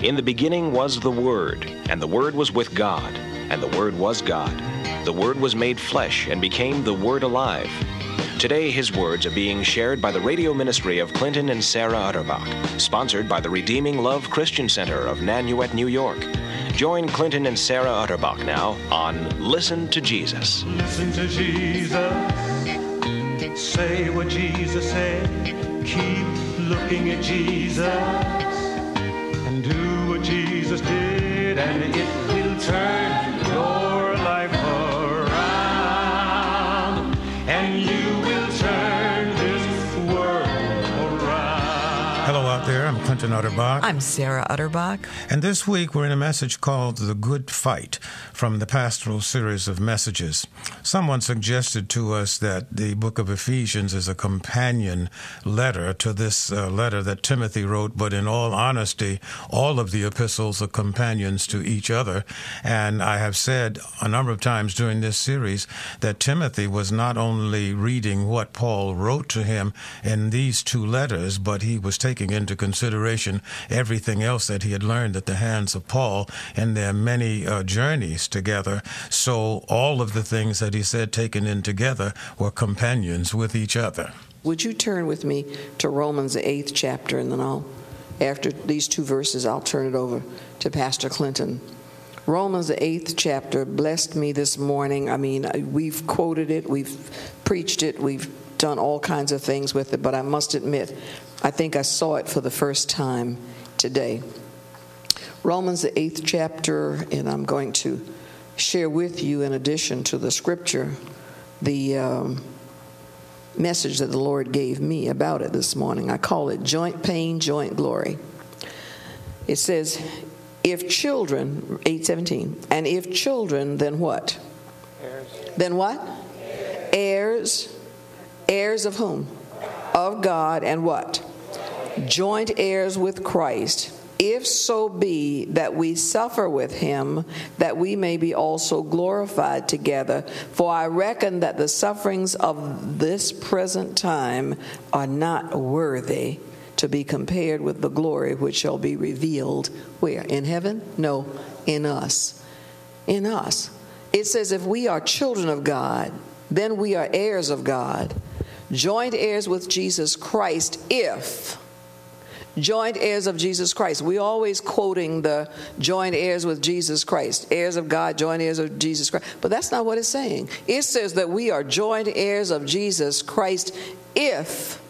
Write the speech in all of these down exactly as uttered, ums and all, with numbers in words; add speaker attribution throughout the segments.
Speaker 1: In the beginning was the Word, and the Word was with God, and the Word was God. The Word was made flesh and became the Word alive. Today, his words are being shared by the radio ministry of Clinton and Sarah Utterbach, sponsored by the Redeeming Love Christian Center of Nanuet, New York. Join Clinton and Sarah Utterbach now on Listen to Jesus.
Speaker 2: Listen to Jesus. Say what Jesus said. Keep looking at Jesus. And do what Jesus did, and it will turn your life around. And you will turn this world around.
Speaker 3: Hello out there. I'm Clinton Utterbach.
Speaker 4: I'm Sarah Utterbach.
Speaker 3: And this week we're in a message called The Good Fight from the pastoral series of messages. Someone suggested to us that the book of Ephesians is a companion letter to this uh, letter that Timothy wrote, but in all honesty, all of the epistles are companions to each other. And I have said a number of times during this series that Timothy was not only reading what Paul wrote to him in these two letters, but he was taking into consideration everything else that he had learned at the hands of Paul in their many uh, journeys together. So all of the things that he said taken in together were companions with each other.
Speaker 5: Would you turn with me to Romans, the eighth chapter, and then I'll, after these two verses, I'll turn it over to Pastor Clinton. Romans, the eighth chapter, blessed me this morning. I mean, we've quoted it, we've preached it, we've done all kinds of things with it, but I must admit, I think I saw it for the first time today. Romans, the eighth chapter, and I'm going to share with you, in addition to the scripture, the um, message that the Lord gave me about it this morning. I call it Joint Pain, Joint Glory. It says, if children, eight seventeen, and if children, then what? Heirs. Then what? Heirs. Heirs. Heirs of whom? Of God, and what? Joint heirs with Christ, if so be that we suffer with him, that we may be also glorified together. For I reckon that the sufferings of this present time are not worthy to be compared with the glory which shall be revealed. Where? In heaven? No, in us. In us. It says if we are children of God, then we are heirs of God, joint heirs with Jesus Christ, if... Joint heirs of Jesus Christ. We're always quoting the joint heirs with Jesus Christ. Heirs of God, joint heirs of Jesus Christ. But that's not what it's saying. It says that we are joint heirs of Jesus Christ if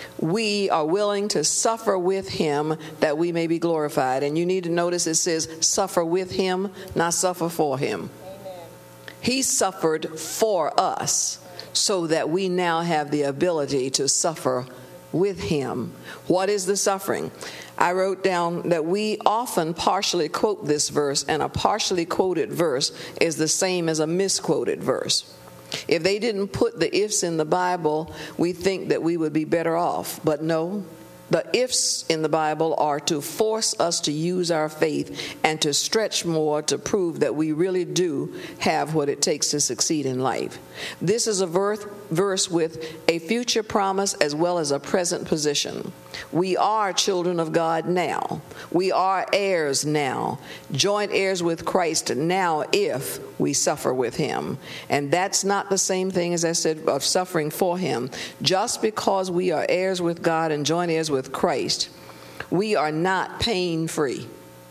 Speaker 5: we are willing to suffer with him that we may be glorified. And you need to notice it says suffer with him, not suffer for him. Amen. He suffered for us so that we now have the ability to suffer with him. What is the suffering? I wrote down that we often partially quote this verse, and a partially quoted verse is the same as a misquoted verse. If they didn't put the ifs in the Bible, we think that we would be better off. But no, the ifs in the Bible are to force us to use our faith and to stretch more to prove that we really do have what it takes to succeed in life. This is a verse with a future promise as well as a present position. We are children of God now. We are heirs now, joint heirs with Christ now if we suffer with him. And that's not the same thing, as I said, of suffering for him. Just because we are heirs with God and joint heirs with Christ, we are not pain-free.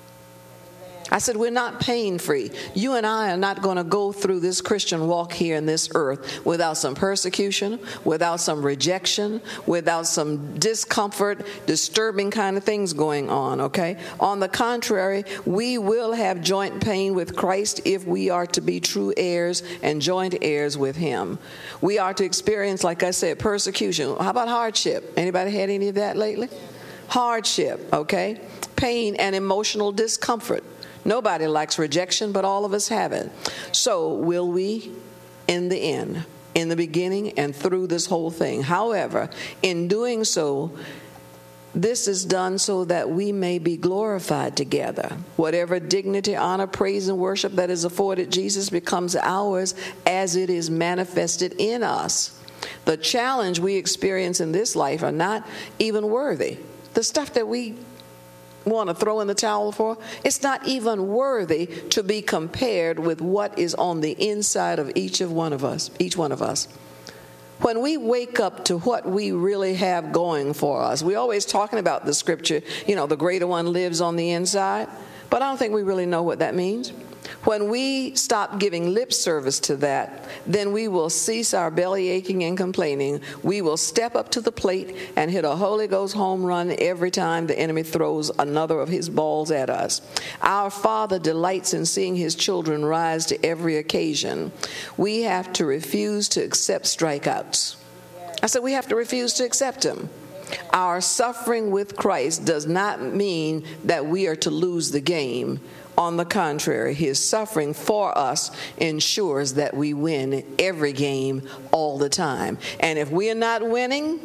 Speaker 5: I said, we're not pain-free. You and I are not going to go through this Christian walk here in this earth without some persecution, without some rejection, without some discomfort, disturbing kind of things going on, okay? On the contrary, we will have joint pain with Christ if we are to be true heirs and joint heirs with him. We are to experience, like I said, persecution. How about hardship? Anybody had any of that lately? Hardship, okay? Pain and emotional discomfort. Nobody likes rejection, but all of us have it. So will we in the end, in the beginning and through this whole thing. However, in doing so, this is done so that we may be glorified together. Whatever dignity, honor, praise, and worship that is afforded Jesus becomes ours as it is manifested in us. The challenge we experience in this life are not even worthy. The stuff that we want to throw in the towel for, it's not even worthy to be compared with what is on the inside of each of one of us, each one of us. When we wake up to what we really have going for us, we're always talking about the scripture, you know, the greater one lives on the inside, but I don't think we really know what that means. When we stop giving lip service to that, then we will cease our belly aching and complaining. We will step up to the plate and hit a Holy Ghost home run every time the enemy throws another of his balls at us. Our Father delights in seeing his children rise to every occasion. We have to refuse to accept strikeouts. I said we have to refuse to accept them. Our suffering with Christ does not mean that we are to lose the game. On the contrary, his suffering for us ensures that we win every game all the time. And if we are not winning,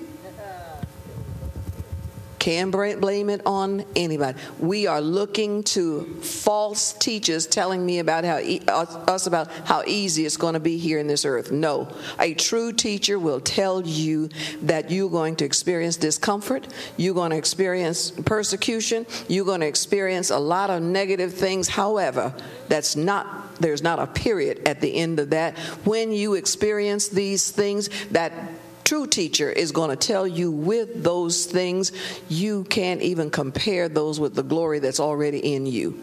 Speaker 5: can't blame it on anybody. We are looking to false teachers telling me about how e- us about how easy it's going to be here in this earth. No, a true teacher will tell you that you're going to experience discomfort, you're going to experience persecution, you're going to experience a lot of negative things. However, that's not there's not a period at the end of that. When you experience these things, that true teacher is going to tell you with those things, you can't even compare those with the glory that's already in you.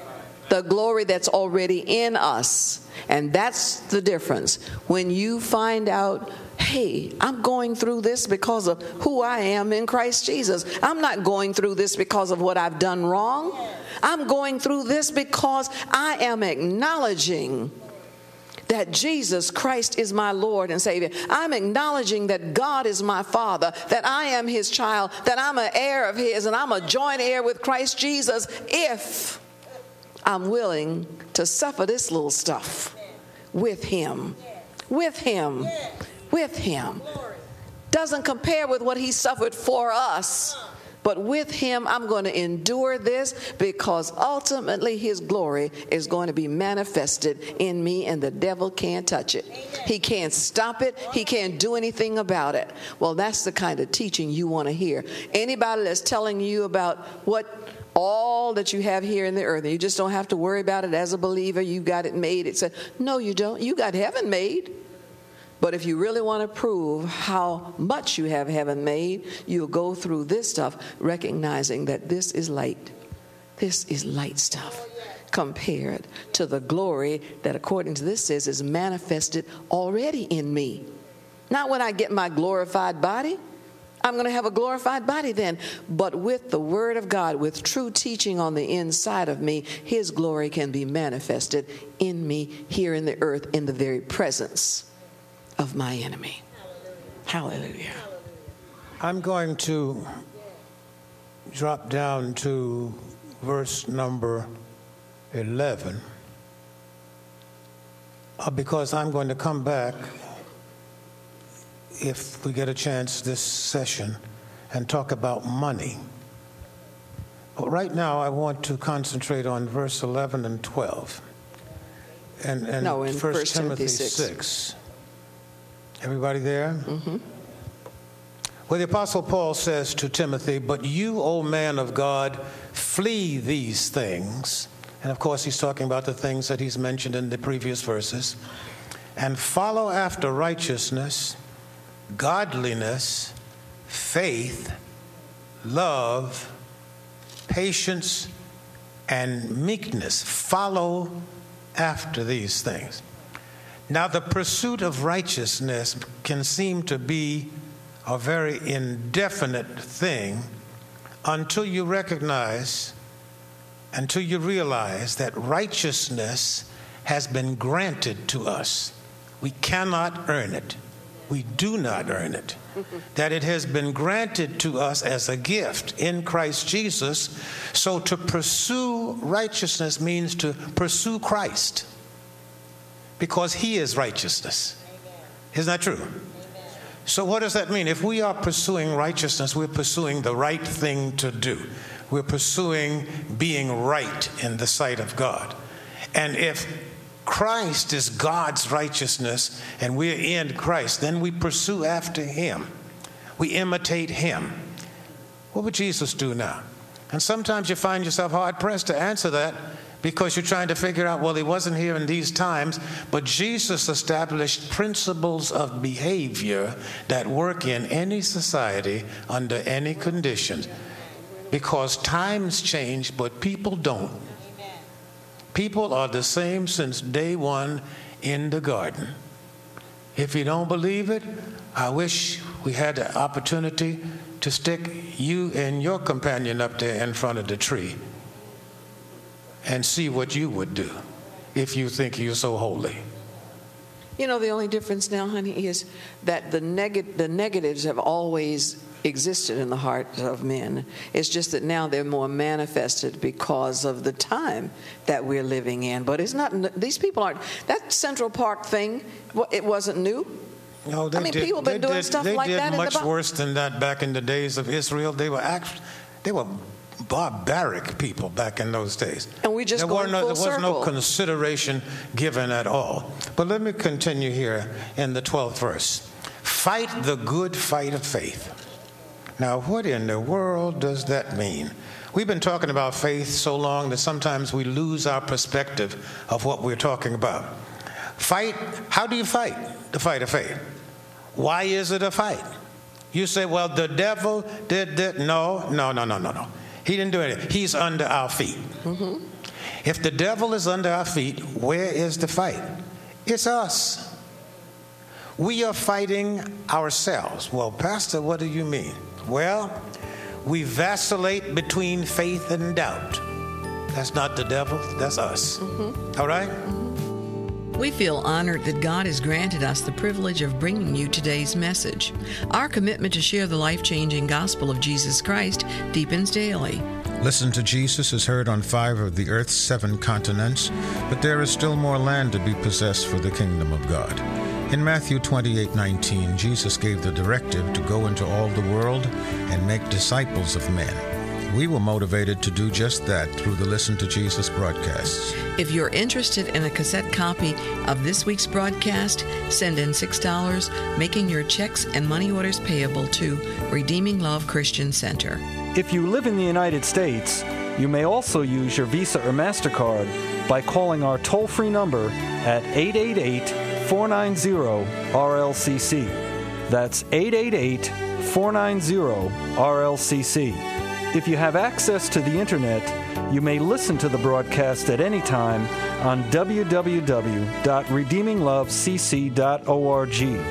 Speaker 5: The glory that's already in us. And that's the difference. When you find out, hey, I'm going through this because of who I am in Christ Jesus. I'm not going through this because of what I've done wrong. I'm going through this because I am acknowledging that Jesus Christ is my Lord and Savior. I'm acknowledging that God is my Father, that I am his child, that I'm an heir of his, and I'm a joint heir with Christ Jesus if I'm willing to suffer this little stuff with him, with him, with him. Doesn't compare with what he suffered for us. But with him, I'm going to endure this because ultimately his glory is going to be manifested in me and the devil can't touch it. He can't stop it. He can't do anything about it. Well, that's the kind of teaching you want to hear. Anybody that's telling you about what all that you have here in the earth, and you just don't have to worry about it as a believer, you got it made. It's a, no, you don't. You got heaven made. But if you really want to prove how much you have heaven made, you'll go through this stuff, recognizing that this is light. This is light stuff compared to the glory that, according to this, says is manifested already in me. Not when I get my glorified body. I'm going to have a glorified body then. But with the Word of God, with true teaching on the inside of me, his glory can be manifested in me here in the earth in the very presence of my enemy. Hallelujah. Hallelujah.
Speaker 3: I'm going to drop down to verse number eleven uh, because I'm going to come back, if we get a chance this session, and talk about money. But right now I want to concentrate on verse eleven and twelve. And, and
Speaker 5: no, in
Speaker 3: First Timothy
Speaker 5: six.
Speaker 3: six. Everybody there?
Speaker 5: Mm-hmm.
Speaker 3: Well, the Apostle Paul says to Timothy, "But you, O man of God, flee these things." And of course, he's talking about the things that he's mentioned in the previous verses. "And follow after righteousness, godliness, faith, love, patience, and meekness." Follow after these things. Now, the pursuit of righteousness can seem to be a very indefinite thing until you recognize, until you realize that righteousness has been granted to us. We cannot earn it. We do not earn it. That it has been granted to us as a gift in Christ Jesus. So to pursue righteousness means to pursue Christ, because he is righteousness. Isn't that true? So what does that mean? If we are pursuing righteousness, we're pursuing the right thing to do. We're pursuing being right in the sight of God. And if Christ is God's righteousness and we're in Christ, then we pursue after him. We imitate him. What would Jesus do now? And sometimes you find yourself hard-pressed to answer that because you're trying to figure out, well, he wasn't here in these times, but Jesus established principles of behavior that work in any society under any conditions. Because times change, but people don't. People are the same since day one in the garden. If you don't believe it, I wish we had the opportunity to stick you and your companion up there in front of the tree and see what you would do if you think you're so holy.
Speaker 5: You know, the only difference now, honey, is that the, neg- the negatives have always existed in the heart of men. It's just that now they're more manifested because of the time that we're living in. But it's not, these people aren't, that Central Park thing, it wasn't new.
Speaker 3: No, they
Speaker 5: I mean,
Speaker 3: did,
Speaker 5: people have been doing
Speaker 3: did,
Speaker 5: stuff
Speaker 3: they
Speaker 5: like
Speaker 3: did
Speaker 5: that.
Speaker 3: They
Speaker 5: in
Speaker 3: did
Speaker 5: the
Speaker 3: much worse than that back in the days of Israel. They were act, they were barbaric people back in those days.
Speaker 5: And we just
Speaker 3: there
Speaker 5: going
Speaker 3: no,
Speaker 5: full
Speaker 3: There was
Speaker 5: circle.
Speaker 3: no consideration given at all. But let me continue here in the twelfth verse. Fight the good fight of faith. Now, what in the world does that mean? We've been talking about faith so long that sometimes we lose our perspective of what we're talking about. Fight, how do you fight the fight of faith? Why is it a fight? You say, well, the devil did that. No, no, no, no, no, no. He didn't do anything. He's under our feet. Mm-hmm. If the devil is under our feet, where is the fight? It's us. We are fighting ourselves. Well, Pastor, what do you mean? Well, we vacillate between faith and doubt. That's not the devil, that's us. Mm-hmm. All right?
Speaker 4: We feel honored that God has granted us the privilege of bringing you today's message. Our commitment to share the life-changing gospel of Jesus Christ deepens daily.
Speaker 3: Listen to Jesus is heard on five of the earth's seven continents, but there is still more land to be possessed for the kingdom of God. In Matthew twenty-eight nineteen, Jesus gave the directive to go into all the world and make disciples of men. We were motivated to do just that through the Listen to Jesus broadcasts.
Speaker 4: If you're interested in a cassette copy of this week's broadcast, send in six dollars, making your checks and money orders payable to Redeeming Love Christian Center.
Speaker 6: If you live in the United States, you may also use your Visa or MasterCard by calling our toll-free number at eight eight eight, four nine zero, R L C C. That's eight eight eight, four nine zero, R L C C. If you have access to the Internet, you may listen to the broadcast at any time on w w w dot redeeming love c c dot org.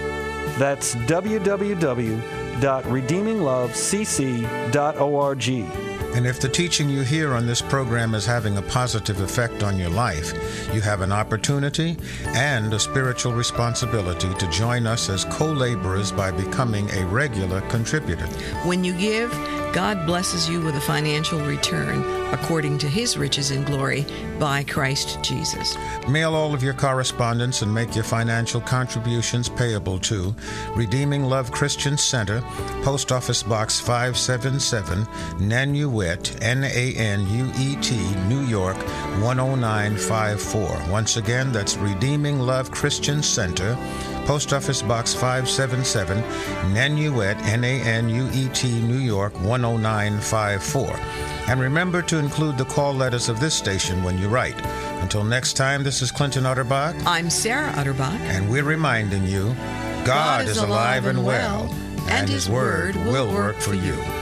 Speaker 6: That's w w w dot redeeming love c c dot org.
Speaker 3: And if the teaching you hear on this program is having a positive effect on your life, you have an opportunity and a spiritual responsibility to join us as co-laborers by becoming a regular contributor.
Speaker 4: When you give, God blesses you with a financial return according to His riches in glory by Christ Jesus.
Speaker 3: Mail all of your correspondence and make your financial contributions payable to Redeeming Love Christian Center, Post Office Box five seven seven, Nanuet, N A N U E T, New York, one oh nine five four. Once again, that's Redeeming Love Christian Center, Post Office Box five seven seven, Nanuet, N A N U E T, New York, one oh nine five four. And remember to include the call letters of this station when you write. Until next time, this is Clinton Utterbach.
Speaker 4: I'm Sarah Utterbach.
Speaker 3: And we're reminding you, God, God is alive and well, and His word will work for you.